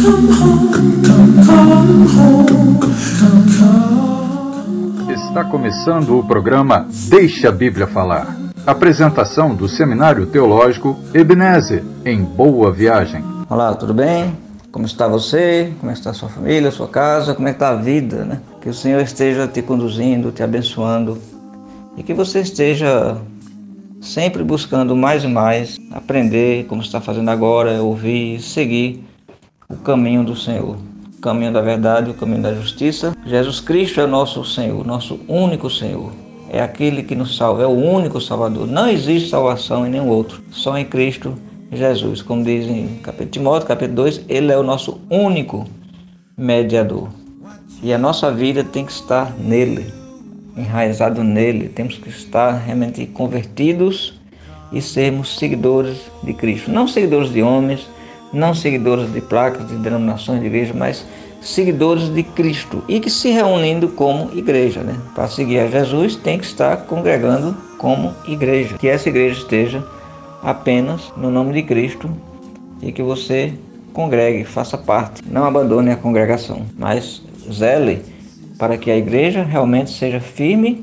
Está começando o programa Deixa a Bíblia Falar. Apresentação do Seminário Teológico Ebenezer, em Boa Viagem. Olá, tudo bem? Como está você? Como está a sua família, a sua casa? Como está a vida, né? Que o Senhor esteja te conduzindo, te abençoando e que você esteja sempre buscando mais e mais aprender, como está fazendo agora, ouvir, seguir o caminho do Senhor, o caminho da verdade, o caminho da justiça. Jesus Cristo é o nosso Senhor, nosso único Senhor. É aquele que nos salva, é o único Salvador. Não existe salvação em nenhum outro, só em Cristo Jesus. Como diz em Timóteo, capítulo 2, Ele é o nosso único mediador. E a nossa vida tem que estar nele, enraizado nele. Temos que estar realmente convertidos e sermos seguidores de Cristo. Não seguidores de homens, não seguidores de placas, de denominações de igreja, mas seguidores de Cristo e que se reunindo como igreja, né? Para seguir a Jesus tem que estar congregando como igreja. Que essa igreja esteja apenas no nome de Cristo e que você congregue, faça parte. Não abandone a congregação, mas zele para que a igreja realmente seja firme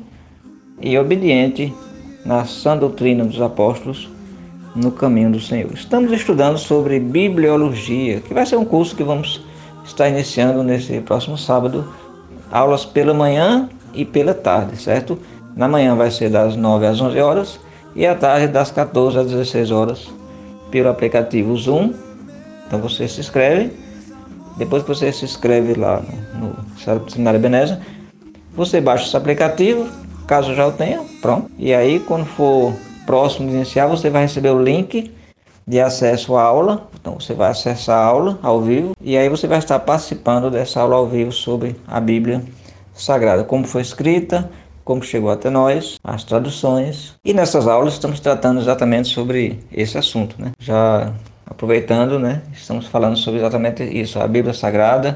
e obediente na sã doutrina dos apóstolos, no caminho do Senhor. Estamos estudando sobre bibliologia, que vai ser um curso que vamos estar iniciando nesse próximo sábado, aulas pela manhã e pela tarde, certo? Na manhã vai ser das 9 às 11 horas e à tarde das 14 às 16 horas pelo aplicativo Zoom. Então você se inscreve, depois que você se inscreve lá no Seminário Ebenezer, você baixa esse aplicativo, caso já o tenha, pronto. E aí quando for próximo de iniciar, você vai receber o link de acesso à aula. Então você vai acessar a aula ao vivo e aí você vai estar participando dessa aula ao vivo sobre a Bíblia Sagrada, como foi escrita, como chegou até nós, as traduções. E nessas aulas estamos tratando exatamente sobre esse assunto, né? Já aproveitando, né? Estamos falando sobre exatamente isso, a Bíblia Sagrada.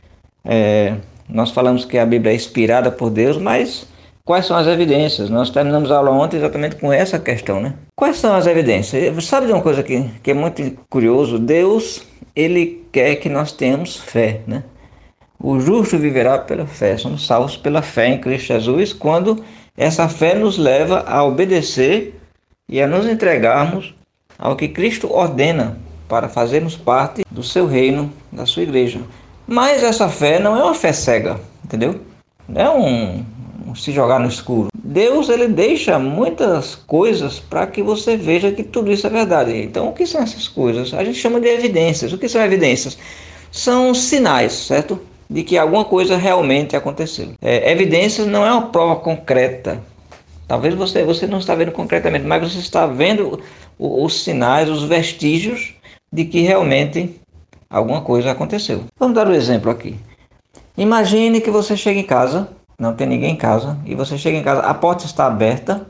Nós falamos que a Bíblia é inspirada por Deus, mas quais são as evidências? Nós terminamos a aula ontem exatamente com essa questão, né? Quais são as evidências? Sabe de uma coisa que é muito curioso? Deus, Ele quer que nós tenhamos fé, né? O justo viverá pela fé. Somos salvos pela fé em Cristo Jesus, quando essa fé nos leva a obedecer e a nos entregarmos ao que Cristo ordena para fazermos parte do seu reino, da sua igreja. Mas essa fé não é uma fé cega, entendeu? Não é um se jogar no escuro. Deus, ele deixa muitas coisas para que você veja que tudo isso é verdade. Então, o que são essas coisas? A gente chama de evidências. O que são evidências? São sinais, certo? De que alguma coisa realmente aconteceu. Evidências não é uma prova concreta. Talvez você não está vendo concretamente, mas você está vendo os sinais, os vestígios de que realmente alguma coisa aconteceu. Vamos dar um exemplo aqui. Imagine que você chega em casa, não tem ninguém em casa, e você chega em casa, a porta está aberta,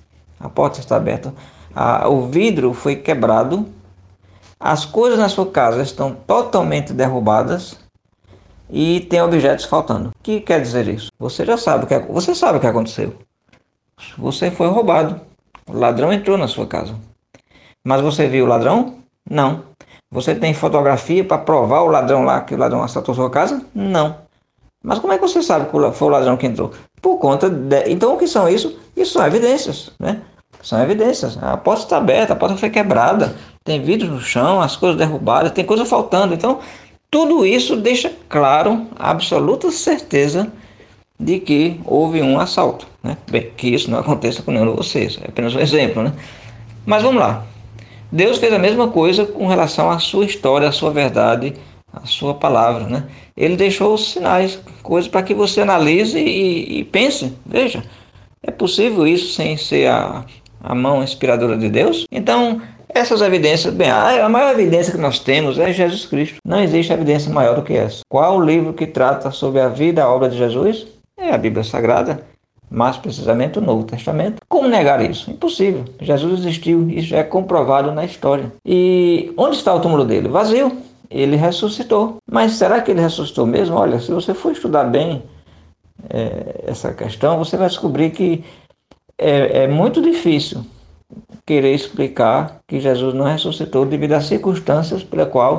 o vidro foi quebrado, as coisas na sua casa estão totalmente derrubadas e tem objetos faltando. O que quer dizer isso? Você já sabe você sabe o que aconteceu. Você foi roubado. O ladrão entrou na sua casa. Mas você viu o ladrão? Não. Você tem fotografia para provar o ladrão lá, que o ladrão assaltou sua casa? Não. Mas como é que você sabe que foi o ladrão que entrou? Por conta de... Então o que são isso? Isso são evidências, né? São evidências. A porta está aberta, a porta foi quebrada, tem vidros no chão, as coisas derrubadas, tem coisa faltando. Então tudo isso deixa claro a absoluta certeza de que houve um assalto, né? Bem, que isso não aconteça com nenhum de vocês, é apenas um exemplo, né? Mas vamos lá. Deus fez a mesma coisa com relação à sua história, à sua verdade, à sua palavra, né? Ele deixou os sinais, coisas para que você analise e pense. Veja, é possível isso sem ser a mão inspiradora de Deus? Então, essas evidências, bem, a maior evidência que nós temos é Jesus Cristo. Não existe evidência maior do que essa. Qual o livro que trata sobre a vida e a obra de Jesus? É a Bíblia Sagrada. Mais precisamente o Novo Testamento. Como negar isso? Impossível. Jesus existiu, isso já é comprovado na história. E onde está o túmulo dele? Vazio. Ele ressuscitou. Mas será que ele ressuscitou mesmo? Olha, se você for estudar bem essa questão, você vai descobrir que é muito difícil querer explicar que Jesus não ressuscitou devido às circunstâncias pela qual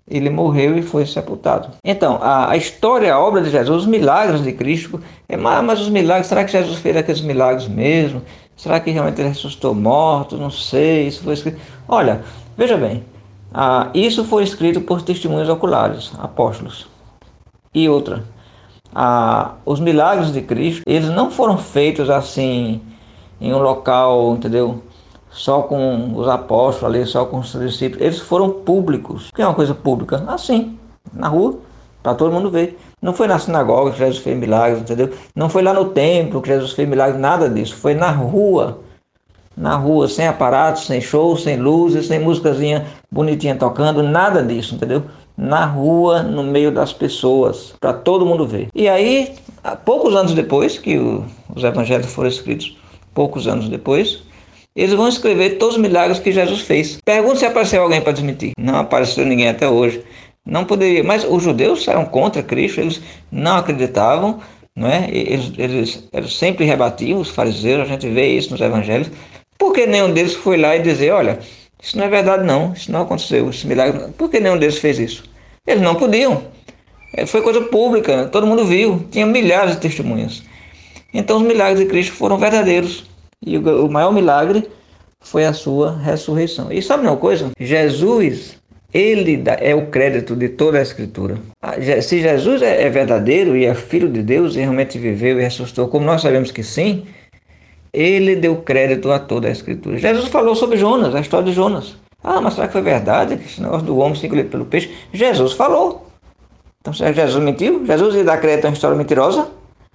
ele morreu e foi sepultado. Então, a história, a obra de Jesus, os milagres de Cristo, mas os milagres, será que Jesus fez aqueles milagres mesmo? Será que realmente ele ressuscitou morto? Não sei, isso foi escrito. Olha, veja bem, isso foi escrito por testemunhos oculares, apóstolos. E outra, os milagres de Cristo, eles não foram feitos assim, em um local, entendeu? Só com os apóstolos ali, só com os discípulos. Eles foram públicos. O que é uma coisa pública? Assim, na rua, para todo mundo ver. Não foi na sinagoga que Jesus fez milagres, entendeu? Não foi lá no templo que Jesus fez milagres, nada disso. Foi na rua, sem aparatos, sem show, sem luzes, sem músicazinha bonitinha tocando, nada disso, entendeu? Na rua, no meio das pessoas, para todo mundo ver. E aí, poucos anos depois que os evangelhos foram escritos, poucos anos depois, eles vão escrever todos os milagres que Jesus fez. Pergunta se apareceu alguém para desmentir. Não apareceu ninguém até hoje. Não poderia. Mas os judeus eram contra Cristo, eles não acreditavam, não é? Eles sempre rebatiam os fariseus, a gente vê isso nos evangelhos. Por que nenhum deles foi lá e dizer, olha, isso não é verdade não, isso não aconteceu, esse milagre. Por que nenhum deles fez isso? Eles não podiam. Foi coisa pública, todo mundo viu, tinha milhares de testemunhas. Então os milagres de Cristo foram verdadeiros. E o maior milagre foi a sua ressurreição. E sabe uma coisa? Jesus, ele é o crédito de toda a Escritura. Se Jesus é verdadeiro e é filho de Deus e realmente viveu e ressuscitou, como nós sabemos que sim, ele deu crédito a toda a Escritura. Jesus falou sobre Jonas, a história de Jonas. Mas será que foi verdade? Esse negócio do homem se engolir pelo peixe? Jesus falou. Então, será que Jesus mentiu? Jesus ia dar crédito a uma história mentirosa?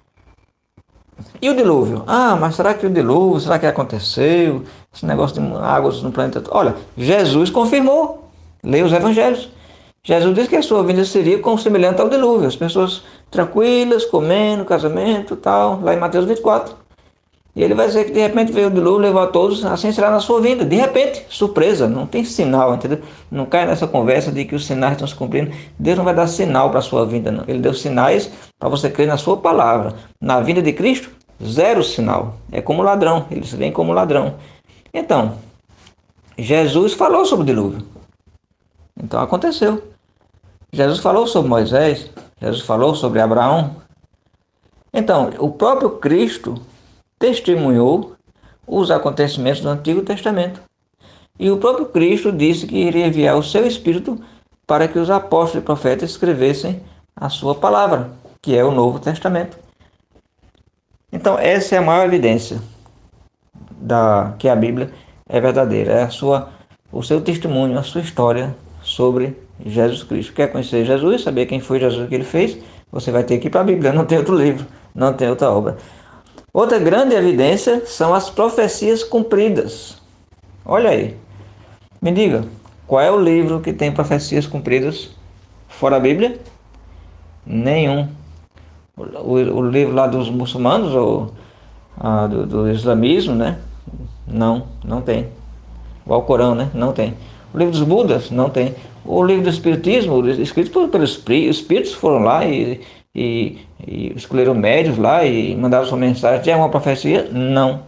E o dilúvio? Mas será que o dilúvio, será que aconteceu? Esse negócio de águas no planeta. Olha, Jesus confirmou. Leia os evangelhos. Jesus disse que a sua vinda seria como semelhante ao dilúvio. As pessoas tranquilas, comendo, casamento e tal. Lá em Mateus 24. E ele vai dizer que de repente veio o dilúvio, levou a todos. Assim será na sua vinda. De repente, surpresa. Não tem sinal, entendeu? Não cai nessa conversa de que os sinais estão se cumprindo. Deus não vai dar sinal para a sua vinda, não. Ele deu sinais para você crer na sua palavra. Na vinda de Cristo, zero sinal. É como ladrão. Eles vêm como ladrão. Então, Jesus falou sobre o dilúvio. Então aconteceu. Jesus falou sobre Moisés. Jesus falou sobre Abraão. Então, o próprio Cristo testemunhou os acontecimentos do Antigo Testamento. E o próprio Cristo disse que iria enviar o seu Espírito para que os apóstolos e profetas escrevessem a sua palavra, que é o Novo Testamento. Então, essa é a maior evidência que a Bíblia é verdadeira. É o seu testemunho, a sua história sobre Jesus Cristo. Quer conhecer Jesus, saber quem foi Jesus, o que ele fez? Você vai ter que ir para a Bíblia, não tem outro livro, não tem outra obra. Outra grande evidência são as profecias cumpridas. Olha aí, me diga, qual é o livro que tem profecias cumpridas fora a Bíblia? Nenhum. O livro lá dos muçulmanos ou do islamismo, né? Não tem. O Alcorão, né? Não tem. O livro dos Budas? Não tem. O livro do Espiritismo, escrito pelos espíritos, foram lá e escolheram médios lá e mandaram sua mensagem. Tem uma profecia? Não.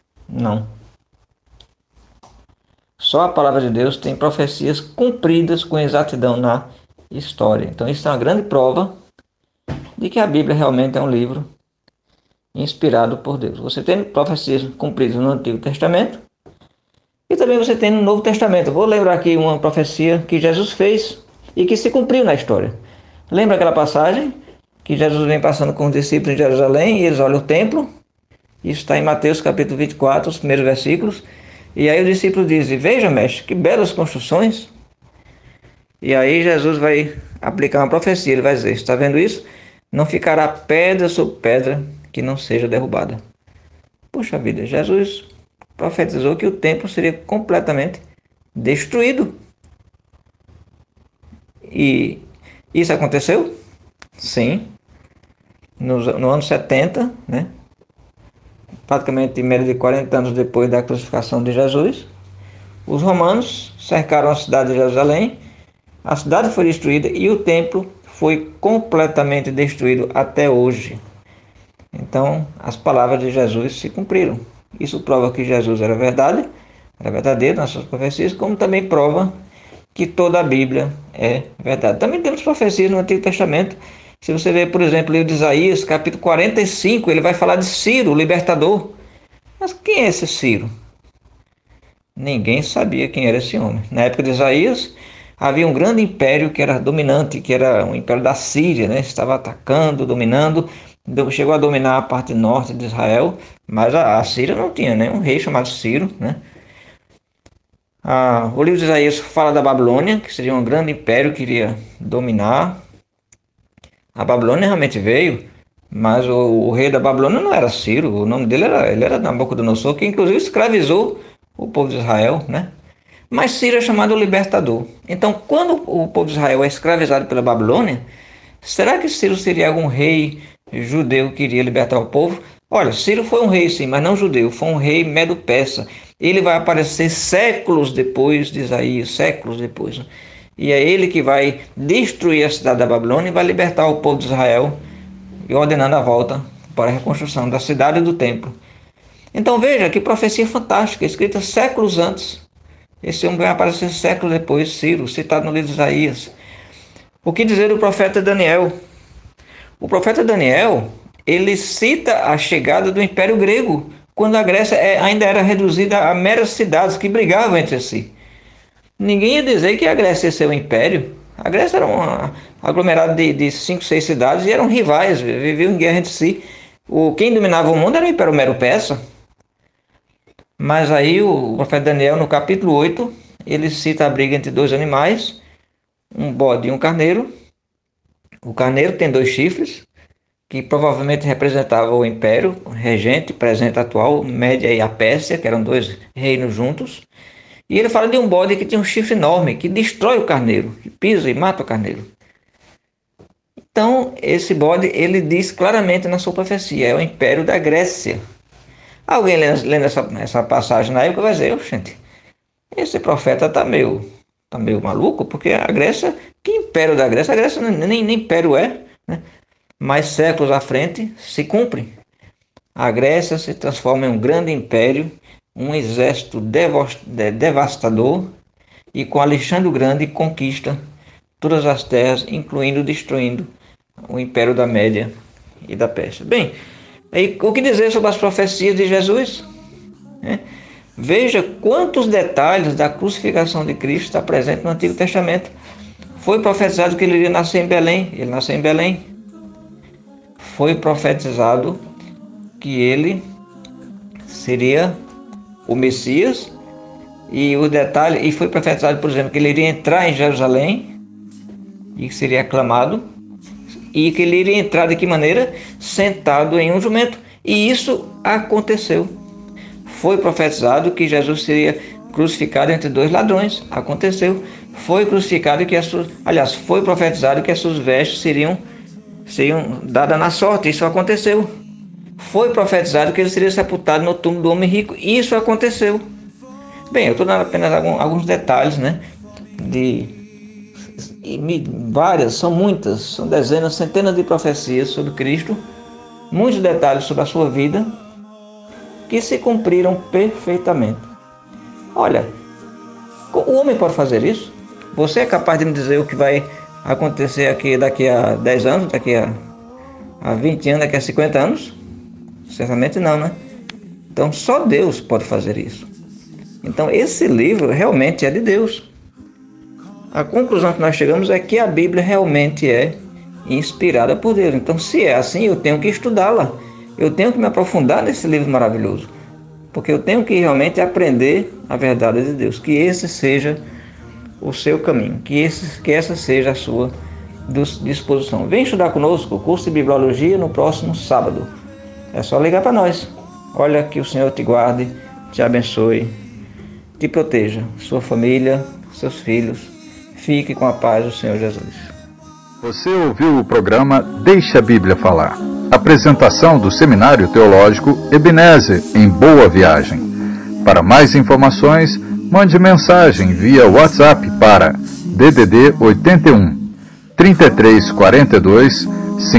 Só a palavra de Deus tem profecias cumpridas com exatidão na história. Então isso é uma grande prova de que a Bíblia realmente é um livro inspirado por Deus. Você tem profecias cumpridas no Antigo Testamento e também você tem no Novo Testamento. Vou lembrar aqui uma profecia que Jesus fez e que se cumpriu na história. Lembra aquela passagem que Jesus vem passando com os discípulos em Jerusalém e eles olham o templo? Isso está em Mateus capítulo 24, os primeiros versículos. E aí o discípulo diz: veja, mestre, que belas construções. E aí Jesus vai aplicar uma profecia. Ele vai dizer: está vendo isso? Não ficará pedra sobre pedra que não seja derrubada. Puxa vida, Jesus profetizou que o templo seria completamente destruído. E isso aconteceu? Sim. No ano 70, né? Praticamente menos de 40 anos depois da crucificação de Jesus, os romanos cercaram a cidade de Jerusalém, a cidade foi destruída e o templo foi completamente destruído até hoje. Então, as palavras de Jesus se cumpriram. Isso prova que Jesus era verdadeiro nas suas profecias, como também prova que toda a Bíblia é verdade. Também temos profecias no Antigo Testamento. Se você ver, por exemplo, o livro de Isaías, capítulo 45, ele vai falar de Ciro, o libertador. Mas quem é esse Ciro? Ninguém sabia quem era esse homem. Na época de Isaías, havia um grande império que era dominante, que era o império da Síria, né? Estava atacando, dominando, chegou a dominar a parte norte de Israel, mas a Síria não tinha nenhum rei chamado Ciro, né? O livro de Isaías fala da Babilônia, que seria um grande império que iria dominar. A Babilônia realmente veio, mas o rei da Babilônia não era Ciro, o nome dele era Nabucodonosor, que inclusive escravizou o povo de Israel, né? Mas Ciro é chamado libertador. Então, quando o povo de Israel é escravizado pela Babilônia, será que Ciro seria algum rei judeu que iria libertar o povo? Olha, Ciro foi um rei sim, mas não judeu, foi um rei medo-persa. Ele vai aparecer séculos depois de Isaías, séculos depois. E é ele que vai destruir a cidade da Babilônia e vai libertar o povo de Israel, e ordenando a volta para a reconstrução da cidade e do templo. Então veja que profecia fantástica, escrita séculos antes. Esse homem vai aparecer séculos depois, Ciro, citado no livro de Isaías. O que dizer do profeta Daniel? O profeta Daniel, ele cita a chegada do Império Grego, quando a Grécia ainda era reduzida a meras cidades que brigavam entre si. Ninguém ia dizer que a Grécia ia ser um império. A Grécia era um aglomerado de 5, 6 cidades e eram rivais, viviam em guerra entre si. Quem dominava o mundo era o Império Medo-Persa. Mas aí o profeta Daniel, no capítulo 8, ele cita a briga entre dois animais, um bode e um carneiro. O carneiro tem 2 chifres, que provavelmente representavam o Império regente, presente atual, Média e a Pérsia, que eram 2 reinos juntos. E ele fala de um bode que tinha um chifre enorme, que destrói o carneiro, que pisa e mata o carneiro. Então, esse bode, ele diz claramente na sua profecia, é o Império da Grécia. Alguém lendo essa passagem na época vai dizer, gente, esse profeta está meio maluco, porque a Grécia, que império da Grécia? A Grécia nem império é, né? Mas séculos à frente se cumpre. A Grécia se transforma em um grande império, um exército devastador, e com Alexandre o Grande conquista todas as terras, incluindo destruindo o Império da Média e da Pérsia. Bem, aí, o que dizer sobre as profecias de Jesus? Veja quantos detalhes da crucificação de Cristo está presente no Antigo Testamento. Foi profetizado que ele iria nascer em Belém. Ele nasceu em Belém. Foi profetizado que ele seria o Messias. E foi profetizado, por exemplo, que ele iria entrar em Jerusalém e que seria aclamado. E que ele iria entrar de que maneira? Sentado em um jumento. E isso aconteceu. Foi profetizado que Jesus seria crucificado entre 2 ladrões. Aconteceu. Foi crucificado foi profetizado que as suas vestes seriam dadas na sorte. Isso aconteceu. Foi profetizado que ele seria sepultado no túmulo do homem rico. Isso aconteceu. Bem, eu estou dando apenas alguns detalhes, né? Várias, são muitas, são dezenas, centenas de profecias sobre Cristo, muitos detalhes sobre a sua vida que se cumpriram perfeitamente. Olha, o homem pode fazer isso? Você é capaz de me dizer o que vai acontecer aqui daqui a 10 anos, daqui a 20 anos, daqui a 50 anos? Certamente não, né? Então só Deus pode fazer isso. Então esse livro realmente é de Deus. A conclusão que nós chegamos é que a Bíblia realmente é inspirada por Deus. Então, se é assim, eu tenho que estudá-la. Eu tenho que me aprofundar nesse livro maravilhoso. Porque eu tenho que realmente aprender a verdade de Deus. Que esse seja o seu caminho. Que essa seja a sua disposição. Vem estudar conosco o curso de Bibliologia no próximo sábado. É só ligar para nós. Olha, que o Senhor te guarde, te abençoe, te proteja. Sua família, seus filhos. Fique com a paz do Senhor Jesus. Você ouviu o programa Deixa a Bíblia Falar. Apresentação do Seminário Teológico Ebenezer, em Boa Viagem. Para mais informações, mande mensagem via WhatsApp para DDD 81 3342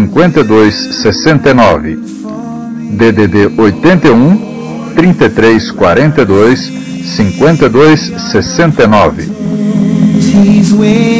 5269. DDD 81 3342 5269. way.